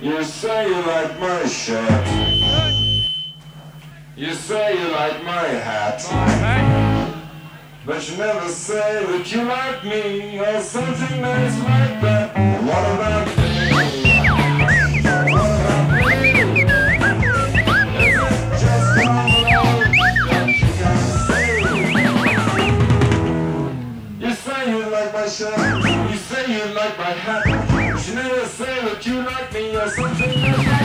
You say you like my shirt. You say you like my hat. But you never say that you like me or something nice like that. What about me? What about me? Is it just normal that you can say? You say you like my shirt. You say you like my hat. But you never say that you like me or something nice like that.